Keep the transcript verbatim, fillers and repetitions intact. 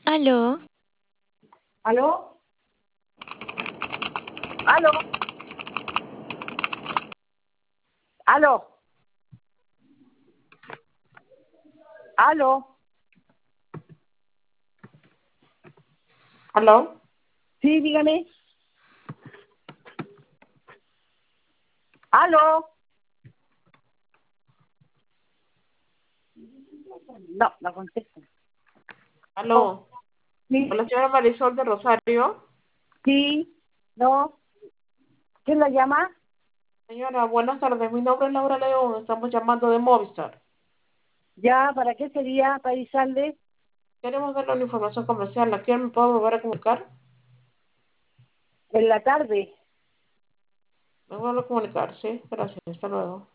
¿Aló? ¿Aló? ¿Aló? ¿Aló? ¿Aló? ¿Aló? Sí, dígame. ¿Aló? No, no contesta. Oh, ¿Aló? sí, Hola, señora Marisol de Rosario. sí, no. ¿Quién la llama? Señora, buenas tardes. Mi nombre es Laura León. Estamos llamando de Movistar. Ya, ¿para qué sería? ¿Para avisarle? Queremos darle una información comercial. ¿A quién me puedo volver a comunicar? En la tarde. Me vuelvo a comunicar, sí. Gracias. Hasta luego.